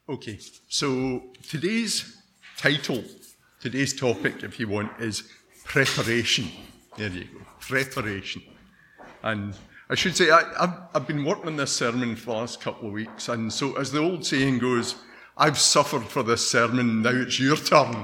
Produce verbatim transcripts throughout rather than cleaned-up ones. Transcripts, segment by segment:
Okay, so today's title, today's topic, if you want, is preparation. There you go, preparation. And I should say, I, I've, I've been working on this sermon for the last couple of weeks, and so as the old saying goes, I've suffered for this sermon, now it's your turn.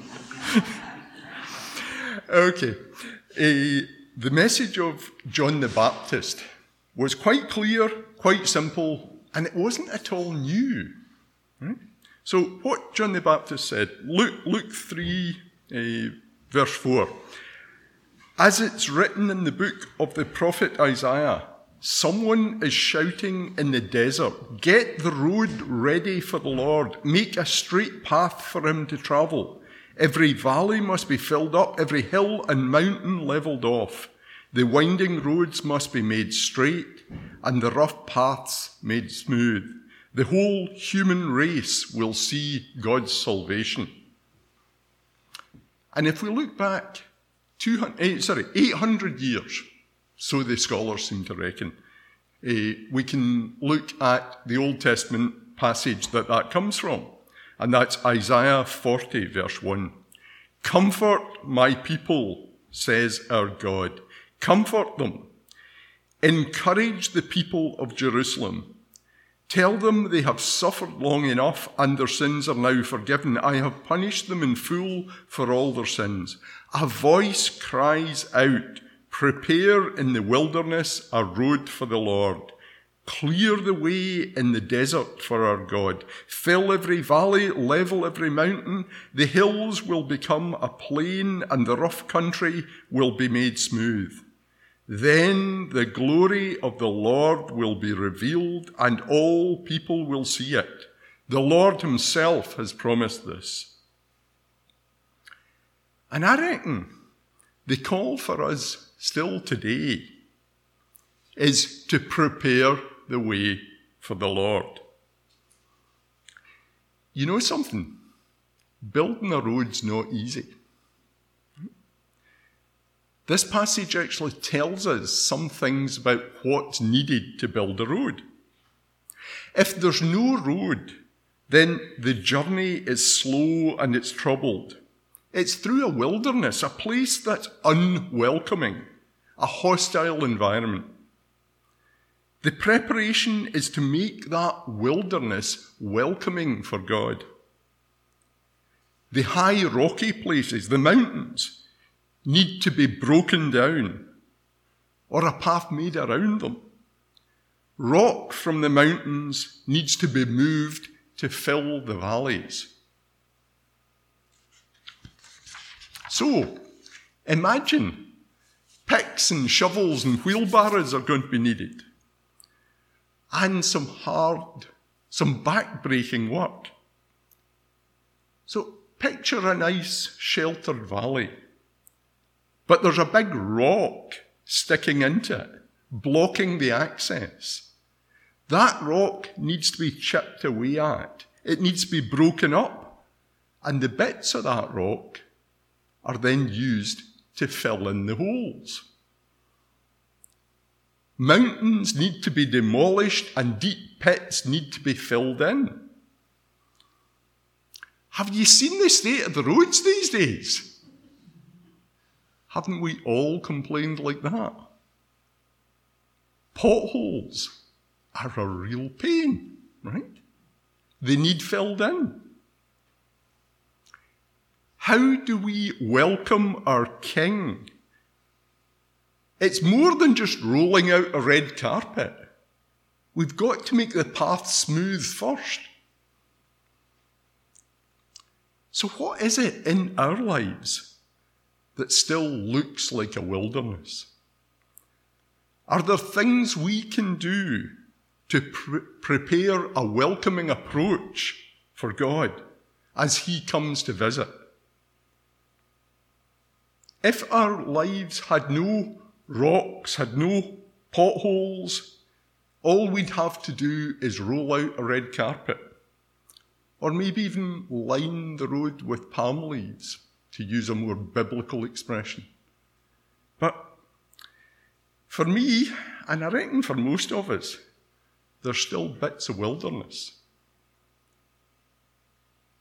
Okay, uh, the message of John the Baptist was quite clear, quite simple, and it wasn't at all new. Right? So what John the Baptist said, Luke, Luke three, uh, verse four, as it's written in the book of the prophet Isaiah, someone is shouting in the desert, get the road ready for the Lord, make a straight path for him to travel. Every valley must be filled up, every hill and mountain leveled off. The winding roads must be made straight, and the rough paths made smooth. The whole human race will see God's salvation. And if we look back two hundred, sorry, eight hundred years, so the scholars seem to reckon, uh, we can look at the Old Testament passage that that comes from, and that's Isaiah forty, verse one. Comfort my people, says our God. Comfort them. Encourage the people of Jerusalem. Tell them they have suffered long enough and their sins are now forgiven. I have punished them in full for all their sins. A voice cries out, prepare in the wilderness a road for the Lord. Clear the way in the desert for our God. Fill every valley, level every mountain. The hills will become a plain and the rough country will be made smooth. Then the glory of the Lord will be revealed and all people will see it. The Lord himself has promised this. And I reckon the call for us still today is to prepare the way for the Lord. You know something? Building a road's not easy. This passage actually tells us some things about what's needed to build a road. If there's no road, then the journey is slow and it's troubled. It's through a wilderness, a place that's unwelcoming, a hostile environment. The preparation is to make that wilderness welcoming for God. The high rocky places, the mountains, need to be broken down or a path made around them. Rock from the mountains needs to be moved to fill the valleys. So, imagine picks and shovels and wheelbarrows are going to be needed. And some hard, some back-breaking work. So, picture a nice sheltered valley. But there's a big rock sticking into it, blocking the access. That rock needs to be chipped away at. It needs to be broken up. And the bits of that rock are then used to fill in the holes. Mountains need to be demolished and deep pits need to be filled in. Have you seen the state of the roads these days? Haven't we all complained like that? Potholes are a real pain, right? They need filled in. How do we welcome our King? It's more than just rolling out a red carpet. We've got to make the path smooth first. So what is it in our lives that still looks like a wilderness? Are there things we can do to pre- prepare a welcoming approach for God as he comes to visit? If our lives had no rocks, had no potholes, all we'd have to do is roll out a red carpet, or maybe even line the road with palm leaves, to use a more biblical expression. But for me, and I reckon for most of us, there's still bits of wilderness.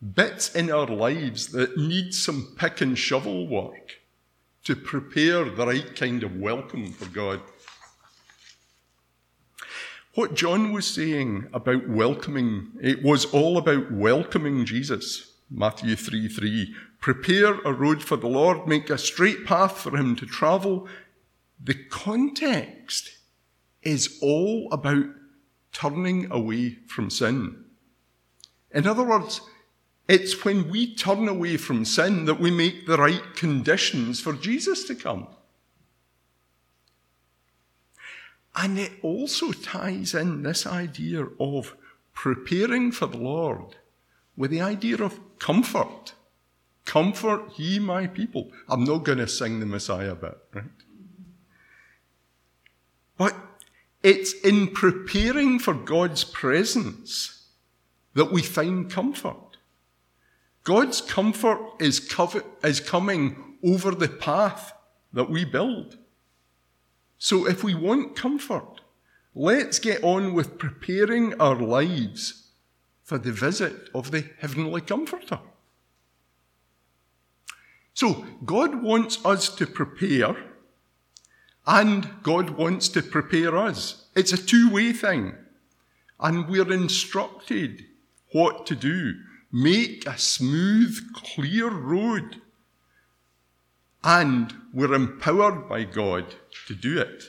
bits in our lives that need some pick and shovel work to prepare the right kind of welcome for God. What John was saying about welcoming, it was all about welcoming Jesus. Matthew three three, prepare a road for the Lord, make a straight path for him to travel. The context is all about turning away from sin. In other words, it's when we turn away from sin that we make the right conditions for Jesus to come. And it also ties in this idea of preparing for the Lord with the idea of comfort. Comfort ye my people. I'm not going to sing the Messiah bit, right? But it's in preparing for God's presence that we find comfort. God's comfort is, cover, is coming over the path that we build. So if we want comfort, let's get on with preparing our lives for the visit of the Heavenly Comforter. So God wants us to prepare, and God wants to prepare us. It's a two-way thing. And we're instructed what to do. Make a smooth, clear road. And we're empowered by God to do it.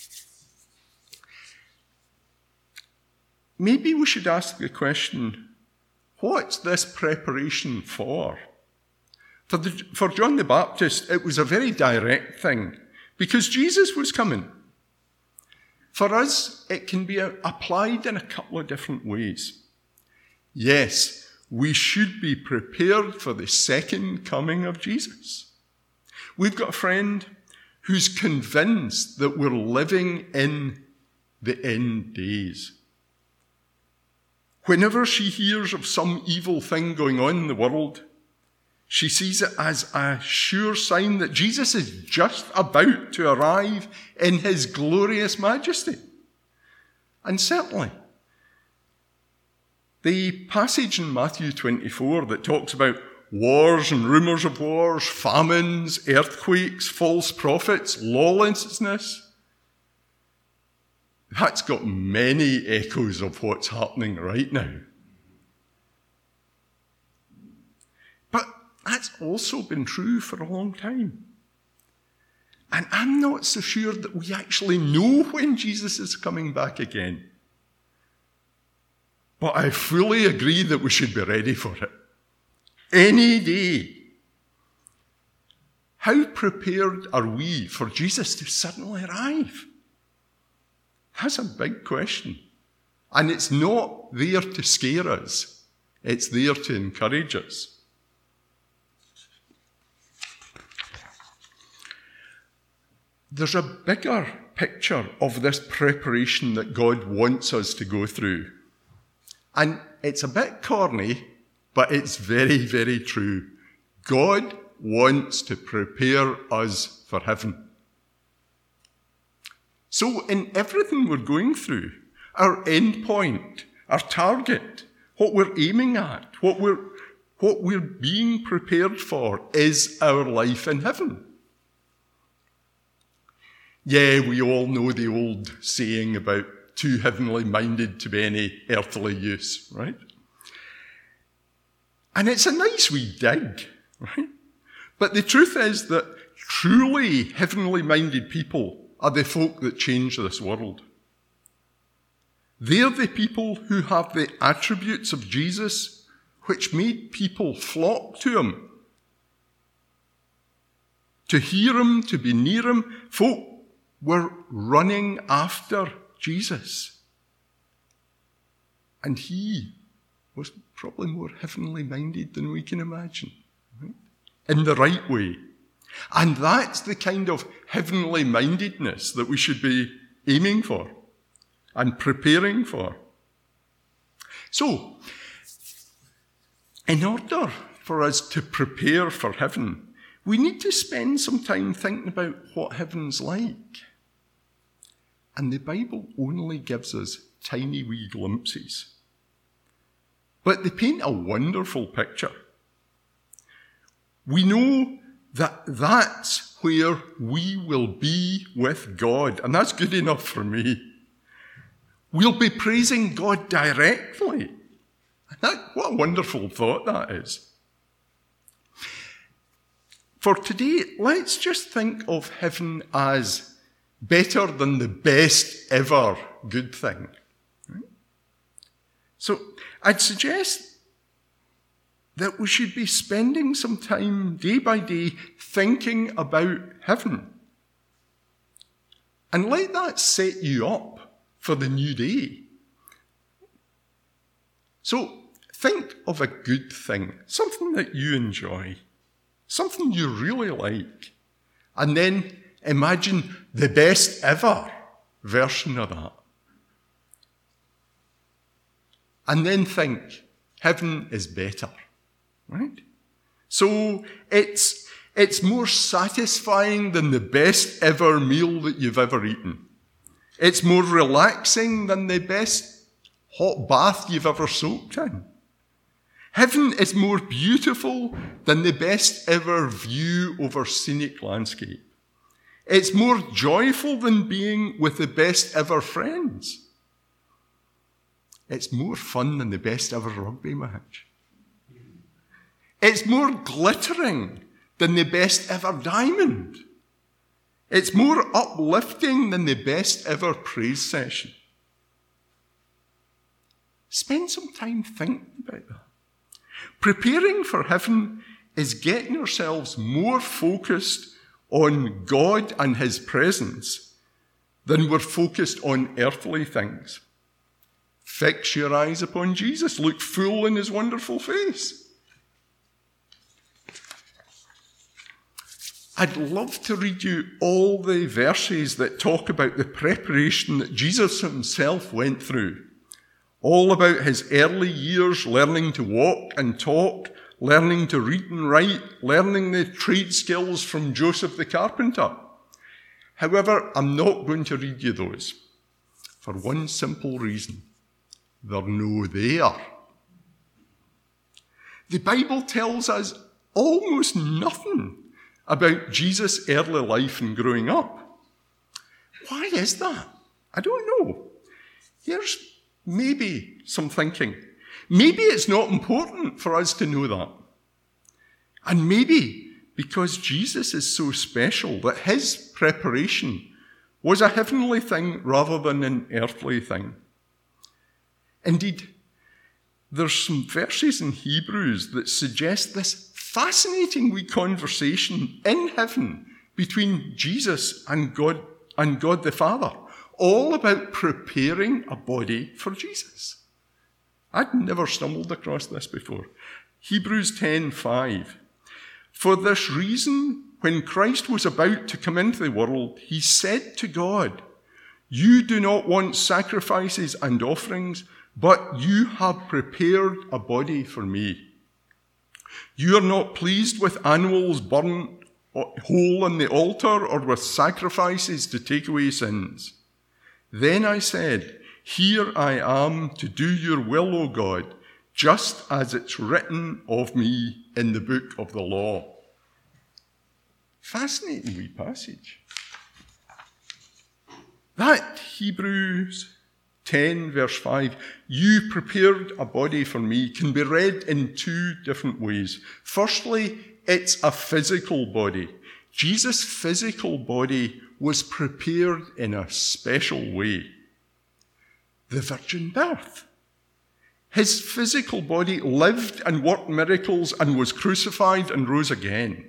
Maybe we should ask the question, what's this preparation for? For, the, for John the Baptist, it was a very direct thing, because Jesus was coming. For us, it can be applied in a couple of different ways. Yes, we should be prepared for the second coming of Jesus. We've got a friend who's convinced that we're living in the end days. Whenever she hears of some evil thing going on in the world, she sees it as a sure sign that Jesus is just about to arrive in his glorious majesty. And certainly, the passage in Matthew twenty-four that talks about wars and rumours of wars, famines, earthquakes, false prophets, lawlessness, that's got many echoes of what's happening right now. But that's also been true for a long time. And I'm not so sure that we actually know when Jesus is coming back again. But I fully agree that we should be ready for it. Any day. How prepared are we for Jesus to suddenly arrive? That's a big question. And it's not there to scare us. It's there to encourage us. There's a bigger picture of this preparation that God wants us to go through. And it's a bit corny, but it's very, very true. God wants to prepare us for heaven. So in everything we're going through, our end point, our target, what we're aiming at, what we're, what we're being prepared for is our life in heaven. Yeah, we all know the old saying about too heavenly minded to be any earthly use, right? And it's a nice wee dig, right? But the truth is that truly heavenly minded people are the folk that change this world. They're the people who have the attributes of Jesus which made people flock to him, to hear him, to be near him. Folk were running after Jesus. And he was probably more heavenly minded than we can imagine, right? In the right way. And that's the kind of heavenly mindedness that we should be aiming for and preparing for. So, in order for us to prepare for heaven, we need to spend some time thinking about what heaven's like. And the Bible only gives us tiny wee glimpses. but they paint a wonderful picture. We know that that's where we will be with God, and that's good enough for me. We'll be praising God directly. That, what a wonderful thought that is. For today, let's just think of heaven as better than the best ever good thing. Right? So I'd suggest that we should be spending some time day by day thinking about heaven. And let that set you up for the new day. So think of a good thing, something that you enjoy, something you really like, and then imagine the best ever version of that. And then think, heaven is better, right? So it's, it's more satisfying than the best ever meal that you've ever eaten. It's more relaxing than the best hot bath you've ever soaked in. Heaven is more beautiful than the best ever view over scenic landscape. It's more joyful than being with the best ever friends. It's more fun than the best ever rugby match. It's more glittering than the best ever diamond. It's more uplifting than the best ever praise session. Spend some time thinking about that. Preparing for heaven is getting ourselves more focused on God and his presence than we're focused on earthly things. Fix your eyes upon Jesus. Look full in his wonderful face. I'd love to read you all the verses that talk about the preparation that Jesus himself went through. All about his early years learning to walk and talk, learning to read and write, learning the trade skills from Joseph the carpenter. However, I'm not going to read you those for one simple reason. They're no there. The Bible tells us almost nothing about Jesus' early life and growing up. Why is that? I don't know. Here's maybe some thinking. Maybe it's not important for us to know that. And maybe because Jesus is so special that his preparation was a heavenly thing rather than an earthly thing. Indeed, there's some verses in Hebrews that suggest this fascinating wee conversation in heaven between Jesus and God and God the Father, all about preparing a body for Jesus. I'd never stumbled across this before. Hebrews ten five. For this reason, when Christ was about to come into the world, he said to God, "You do not want sacrifices and offerings, but you have prepared a body for me. You are not pleased with animals burned whole on the altar or with sacrifices to take away sins. Then I said, here I am to do your will, O God, just as it's written of me in the book of the law." Fascinating wee passage. That Hebrews ten verse five, "You prepared a body for me," can be read in two different ways. Firstly, it's a physical body. Jesus' physical body was prepared in a special way. The virgin birth. His physical body lived and worked miracles and was crucified and rose again.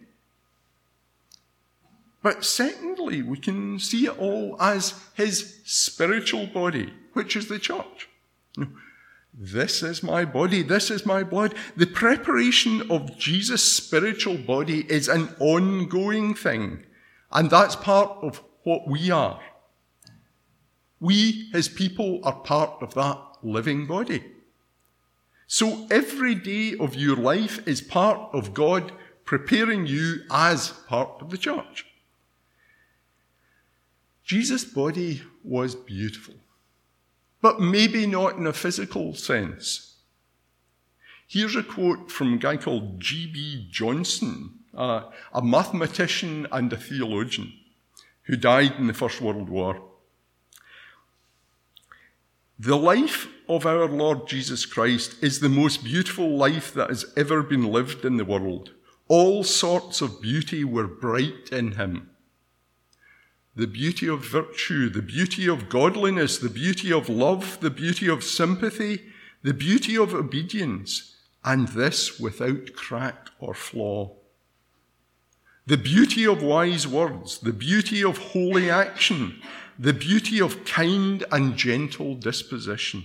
But secondly, we can see it all as his spiritual body, which is the church. This is my body, this is my blood. The preparation of Jesus' spiritual body is an ongoing thing, and that's part of what we are. We, his people, are part of that living body. So every day of your life is part of God preparing you as part of the church. Jesus' body was beautiful, but maybe not in a physical sense. Here's a quote from a guy called G B Johnson, uh, a mathematician and a theologian who died in the First World War. The life of our Lord Jesus Christ is the most beautiful life that has ever been lived in the world. All sorts of beauty were bright in him. The beauty of virtue, the beauty of godliness, the beauty of love, the beauty of sympathy, the beauty of obedience, and this without crack or flaw. The beauty of wise words, the beauty of holy action, the beauty of kind and gentle disposition.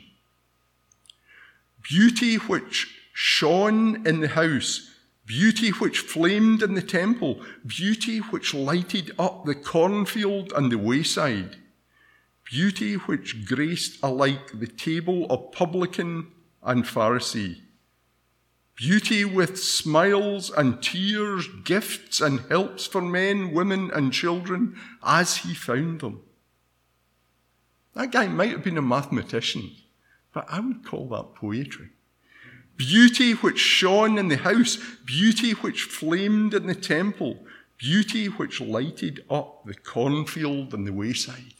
Beauty which shone in the house, beauty which flamed in the temple, beauty which lighted up the cornfield and the wayside, beauty which graced alike the table of publican and Pharisee, beauty with smiles and tears, gifts and helps for men, women, and children as he found them. That guy might have been a mathematician, but I would call that poetry. Beauty which shone in the house, beauty which flamed in the temple, beauty which lighted up the cornfield and the wayside.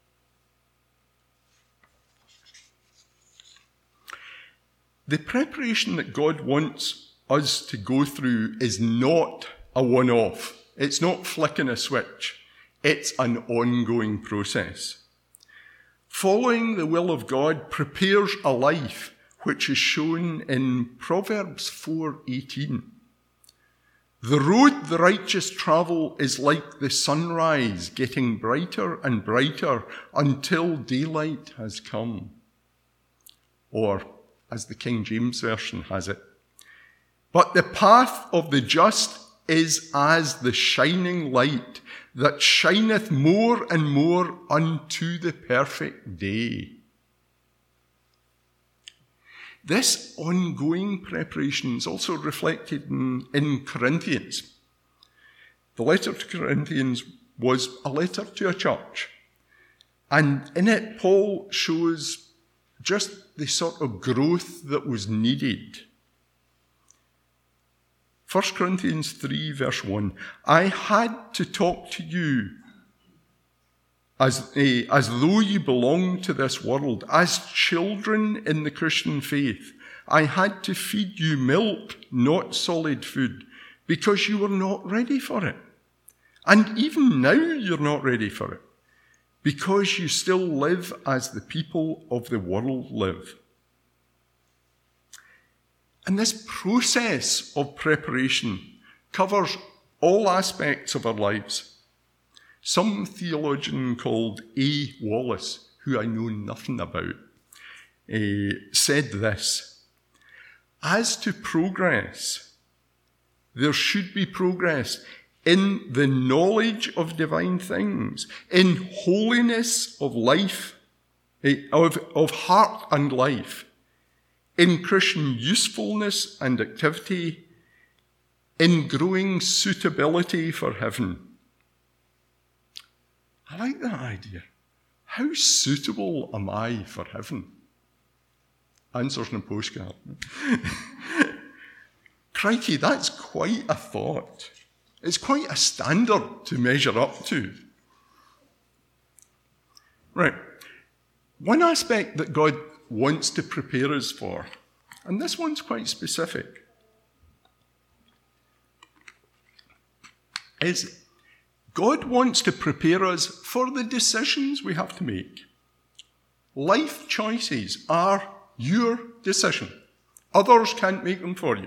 The preparation that God wants us to go through is not a one-off. It's not flicking a switch. It's an ongoing process. Following the will of God prepares a life which is shown in Proverbs four eighteen. The road the righteous travel is like the sunrise, getting brighter and brighter until daylight has come. Or, as the King James Version has it, but the path of the just is as the shining light that shineth more and more unto the perfect day. This ongoing preparation is also reflected in, in Corinthians. The letter to Corinthians was a letter to a church, and in it Paul shows just the sort of growth that was needed. First Corinthians three, verse one, I had to talk to you as, eh, as though you belonged to this world, as children in the Christian faith. I had to feed you milk, not solid food, because you were not ready for it. And even now you're not ready for it, because you still live as the people of the world live. And this process of preparation covers all aspects of our lives. Some theologian called A. Wallace, who I know nothing about, uh, said this: as to progress, there should be progress in the knowledge of divine things, in holiness of life, uh, of, of heart and life, in Christian usefulness and activity, in growing suitability for heaven. I like that idea. How suitable am I for heaven? Answers in a postcard. Crikey, that's quite a thought. It's quite a standard to measure up to. Right. One aspect that God wants to prepare us for, and this one's quite specific, is God wants to prepare us for the decisions we have to make. Life choices are your decision. Others can't make them for you.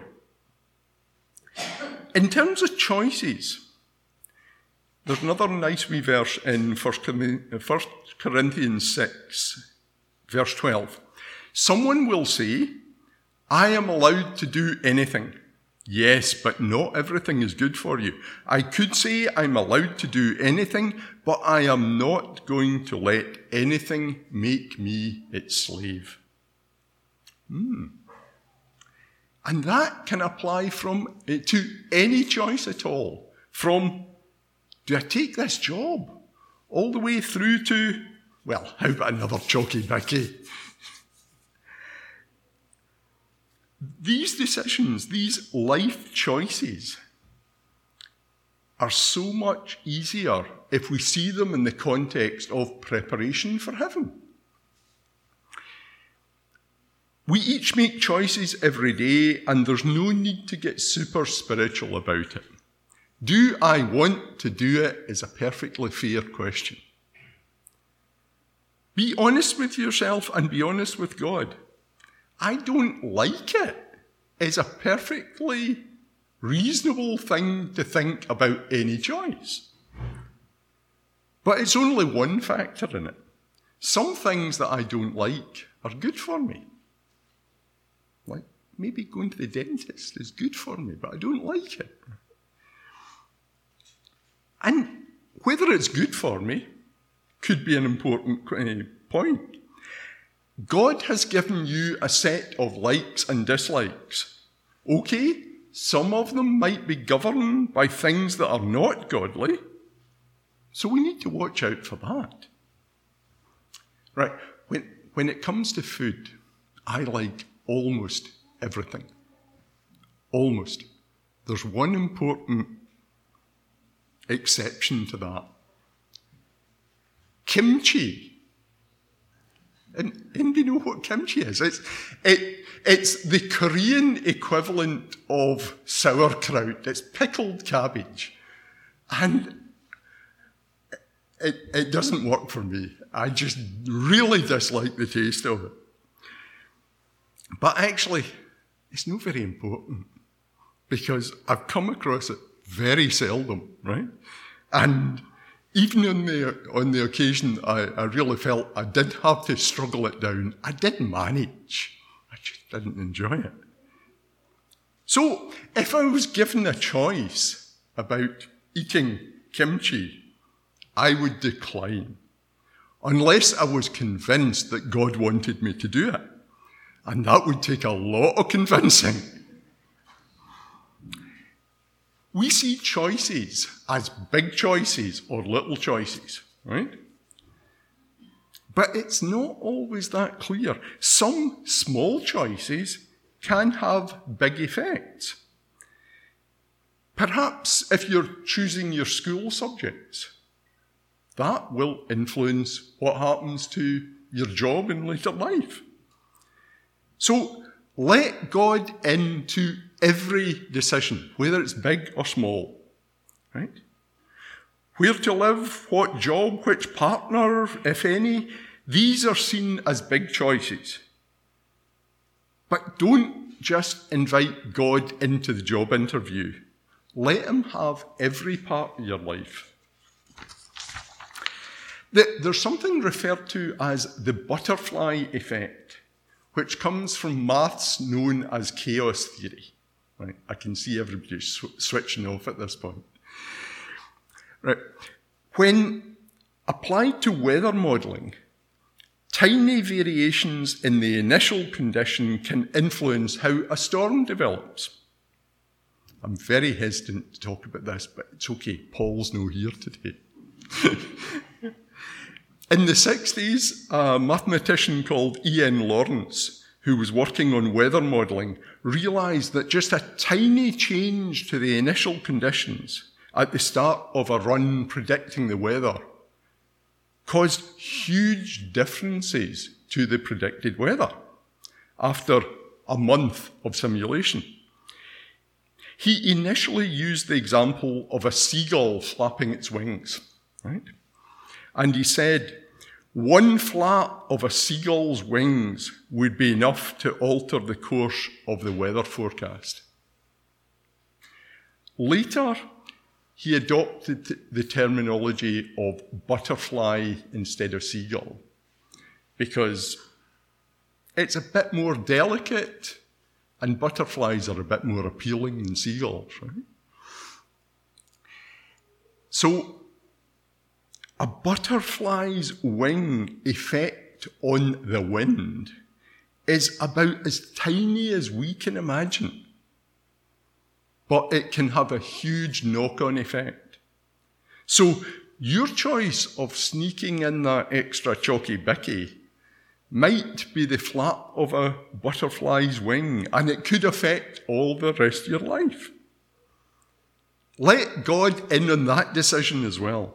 In terms of choices, there's another nice wee verse in First Corinthians six, verse twelve. Someone will say, I am allowed to do anything. Yes, but not everything is good for you. I could say I'm allowed to do anything, but I am not going to let anything make me its slave. Hmm. And that can apply from to any choice at all. From, do I take this job? All the way through to, well, how about another chalky Mickey? these decisions, these life choices, are so much easier if we see them in the context of preparation for heaven. We each make choices every day, and there's no need to get super spiritual about it. Do I want to do it is a perfectly fair question. Be honest with yourself and be honest with God. I don't like it is a perfectly reasonable thing to think about any choice. But it's only one factor in it. Some things that I don't like are good for me. Like maybe going to the dentist is good for me, but I don't like it. And whether it's good for me could be an important point. God has given you a set of likes and dislikes. Okay, some of them might be governed by things that are not godly, so we need to watch out for that. Right, when, when it comes to food, I like almost everything. Almost. There's one important exception to that. Kimchi. And anybody know what kimchi is? It's, it, it's the Korean equivalent of sauerkraut. It's pickled cabbage. And it, it doesn't work for me. I just really dislike the taste of it. But actually, it's not very important because I've come across it very seldom, right? And even on the on the occasion I, I really felt I did have to struggle it down, I did manage. I just didn't enjoy it. So if I was given a choice about eating kimchi, I would decline, unless I was convinced that God wanted me to do it. And that would take a lot of convincing. We see choices as big choices or little choices, right? But it's not always that clear. Some small choices can have big effects. Perhaps if you're choosing your school subjects, that will influence what happens to your job in later life. So let God into every decision, whether it's big or small, right? Where to live, what job, which partner, if any, these are seen as big choices. But don't just invite God into the job interview. Let him have every part of your life. There's something referred to as the butterfly effect, which comes from maths known as chaos theory. Right? I can see everybody sw- switching off at this point. Right. When applied to weather modelling, tiny variations in the initial condition can influence how a storm develops. I'm very hesitant to talk about this, but it's okay. Paul's not here today. In the sixties, a mathematician called E N Lawrence, who was working on weather modelling, realised that just a tiny change to the initial conditions at the start of a run predicting the weather caused huge differences to the predicted weather after a month of simulation. He initially used the example of a seagull flapping its wings, right? And he said, one flap of a seagull's wings would be enough to alter the course of the weather forecast. Later, he adopted the terminology of butterfly instead of seagull because it's a bit more delicate and butterflies are a bit more appealing than seagulls, right? So, a butterfly's wing effect on the wind is about as tiny as we can imagine, but it can have a huge knock-on effect. So your choice of sneaking in that extra chalky bicky might be the flap of a butterfly's wing, and it could affect all the rest of your life. Let God in on that decision as well.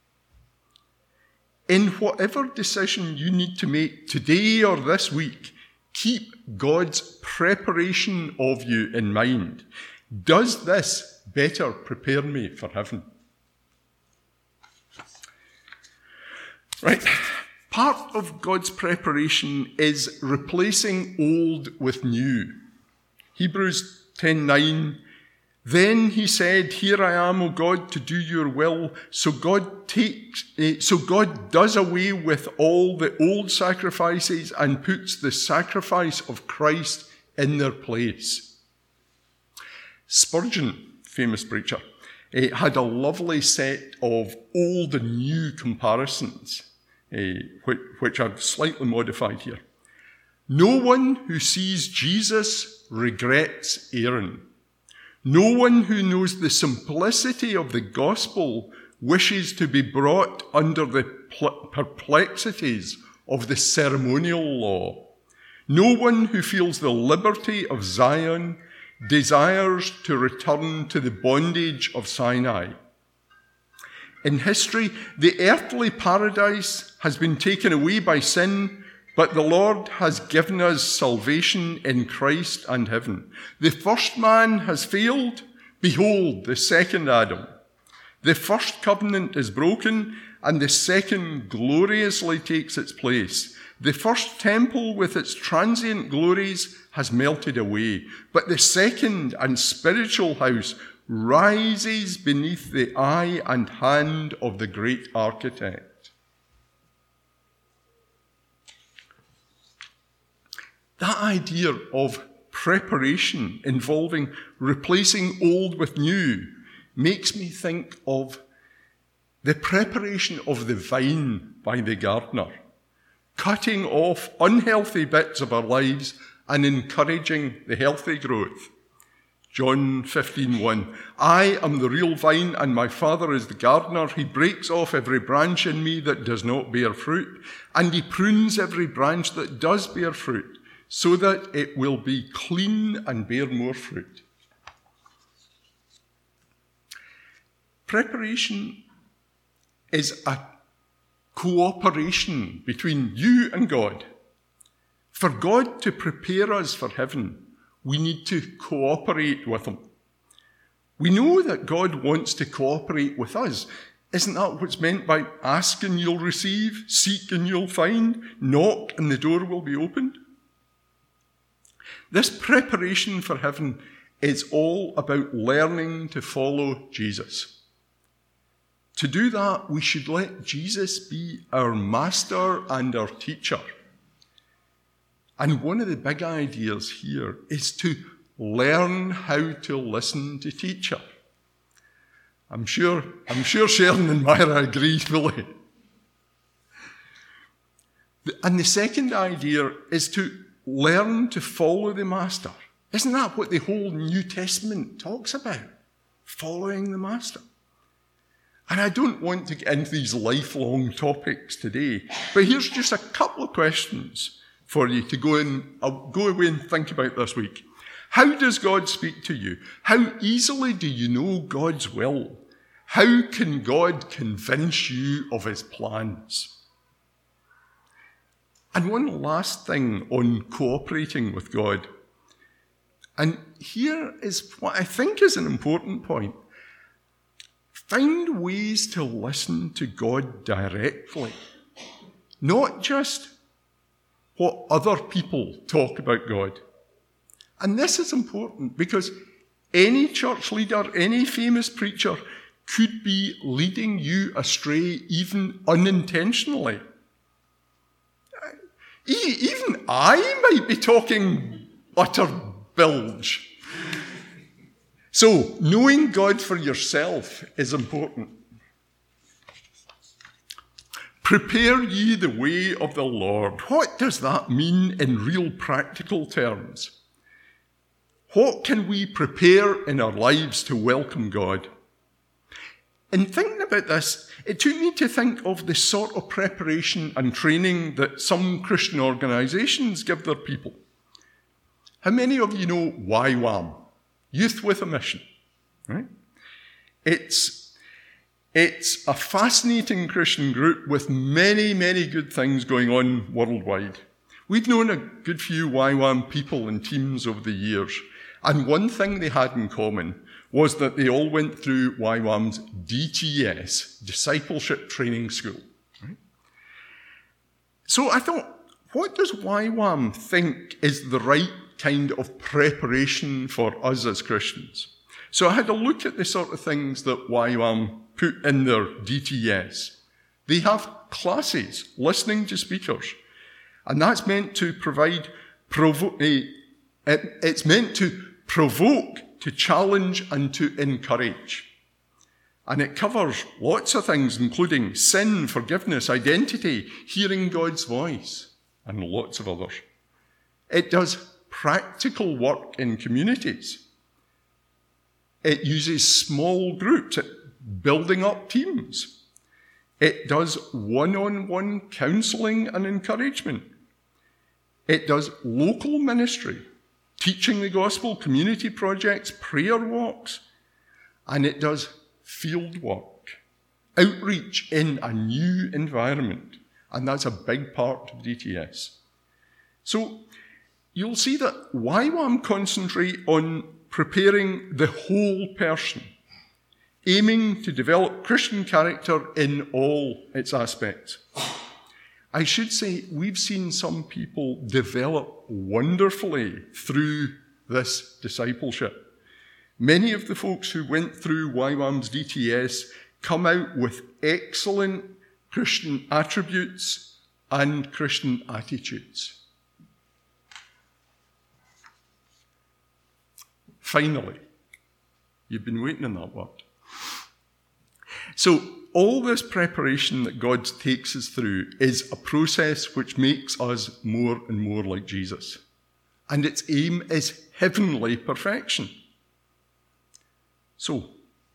In whatever decision you need to make today or this week, keep God's preparation of you in mind. Does this better prepare me for heaven? Right. Part of God's preparation is replacing old with new. Hebrews ten nine. Then he said, "Here I am, O God, to do your will." So God takes, eh, so God does away with all the old sacrifices and puts the sacrifice of Christ in their place. Spurgeon, famous preacher, eh, had a lovely set of old and new comparisons, eh, which, which I've slightly modified here. No one who sees Jesus regrets Aaron. No one who knows the simplicity of the gospel wishes to be brought under the perplexities of the ceremonial law. No one who feels the liberty of Zion desires to return to the bondage of Sinai. In history, the earthly paradise has been taken away by sin, but the Lord has given us salvation in Christ and heaven. The first man has failed. Behold, the second Adam. The first covenant is broken, and the second gloriously takes its place. The first temple with its transient glories has melted away, but the second and spiritual house rises beneath the eye and hand of the great architect. That idea of preparation involving replacing old with new makes me think of the preparation of the vine by the gardener, cutting off unhealthy bits of our lives and encouraging the healthy growth. John fifteen one. I am the real vine, and my Father is the gardener. He breaks off every branch in me that does not bear fruit, and he prunes every branch that does bear fruit, so that it will be clean and bear more fruit. Preparation is a cooperation between you and God. For God to prepare us for heaven, we need to cooperate with him. We know that God wants to cooperate with us. Isn't that what's meant by ask and you'll receive, seek and you'll find, knock and the door will be opened? This preparation for heaven is all about learning to follow Jesus. To do that, we should let Jesus be our master and our teacher. And one of the big ideas here is to learn how to listen to teacher. I'm sure, I'm sure Sharon and Myra agree fully. And the second idea is to learn to follow the Master. Isn't that what the whole New Testament talks about? Following the Master. And I don't want to get into these lifelong topics today, but here's just a couple of questions for you to go in, I'll go away and think about this week. How does God speak to you? How easily do you know God's will? How can God convince you of his plans? And one last thing on cooperating with God. And here is what I think is an important point. Find ways to listen to God directly, not just what other people talk about God. And this is important because any church leader, any famous preacher could be leading you astray even unintentionally. Even I might be talking utter bilge. So, knowing God for yourself is important. Prepare ye the way of the Lord. What does that mean in real practical terms? What can we prepare in our lives to welcome God? in thinking about this, it took me to think of the sort of preparation and training that some Christian organisations give their people. How many of you know Y WAM? Youth with a Mission, right? It's, it's a fascinating Christian group with many, many good things going on worldwide. We've known a good few Y WAM people and teams over the years, and one thing they had in common was that they all went through Y WAM's D T S, Discipleship Training School. Right? So I thought, what does Y WAM think is the right kind of preparation for us as Christians? So I had a look at the sort of things that Y WAM put in their D T S. They have classes, listening to speakers, and that's meant to provide, provo- eh, it, it's meant to provoke, to challenge and to encourage. And it covers lots of things, including sin, forgiveness, identity, hearing God's voice, and lots of others. It does practical work in communities. It uses small groups, building up teams. It does one-on-one counselling and encouragement. It does local ministry, teaching the gospel, community projects, prayer walks, and it does field work, outreach in a new environment, and that's a big part of D T S. So you'll see that Y WAM concentrate on preparing the whole person, aiming to develop Christian character in all its aspects. I should say we've seen some people develop wonderfully through this discipleship. Many of the folks who went through Y WAM's D T S come out with excellent Christian attributes and Christian attitudes. Finally, you've been waiting on that word. So, all this preparation that God takes us through is a process which makes us more and more like Jesus. And its aim is heavenly perfection. So,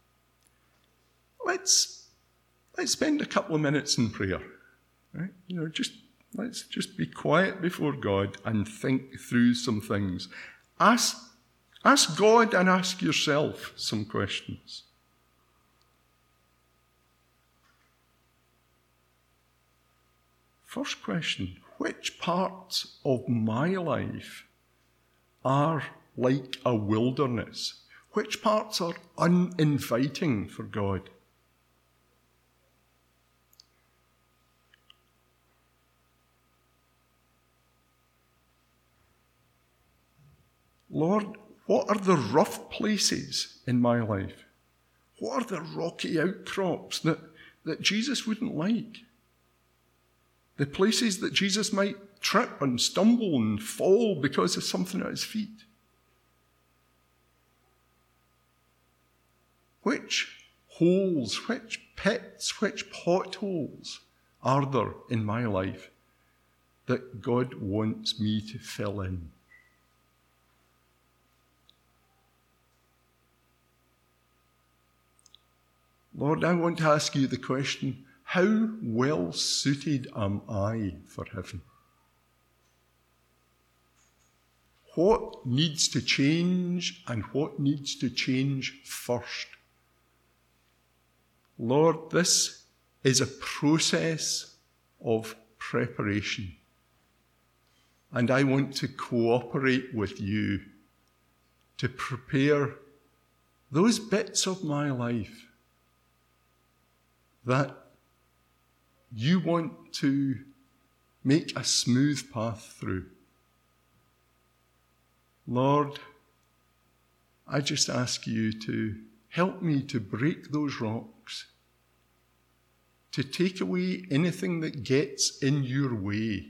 let's, let's spend a couple of minutes in prayer. Right? You know, just let's just be quiet before God and think through some things. Ask, ask God and ask yourself some questions. First question, which parts of my life are like a wilderness? Which parts are uninviting for God? Lord, what are the rough places in my life? What are the rocky outcrops that, that Jesus wouldn't like? The places that Jesus might trip and stumble and fall because of something at his feet. Which holes, which pits, which potholes are there in my life that God wants me to fill in? Lord, I want to ask you the question, how well suited am I for heaven? What needs to change and what needs to change first? Lord, this is a process of preparation. And I want to cooperate with you to prepare those bits of my life that you want to make a smooth path through. Lord, I just ask you to help me to break those rocks, to take away anything that gets in your way.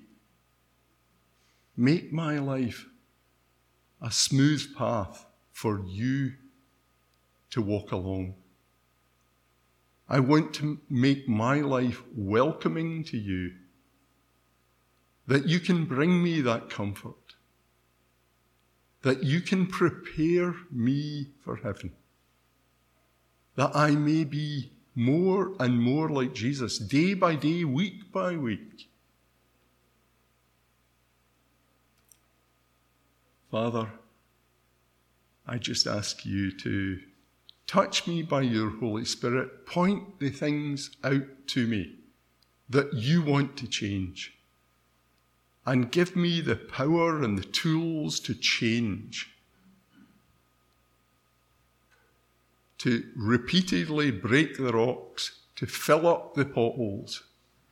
Make my life a smooth path for you to walk along. I want to make my life welcoming to you, that you can bring me that comfort, that you can prepare me for heaven, that I may be more and more like Jesus, day by day, week by week. Father, I just ask you to touch me by your Holy Spirit, point the things out to me that you want to change, and give me the power and the tools to change, to repeatedly break the rocks, to fill up the potholes.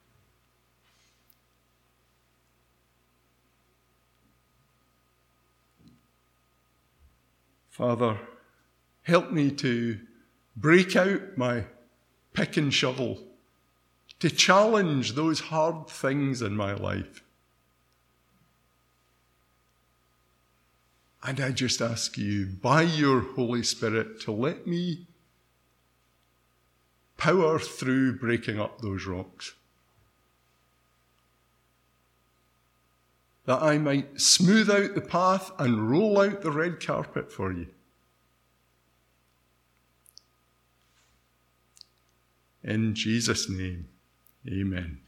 Father, help me to break out my pick and shovel, to challenge those hard things in my life. And I just ask you, by your Holy Spirit, to let me power through breaking up those rocks, that I might smooth out the path and roll out the red carpet for you. In Jesus' name, amen.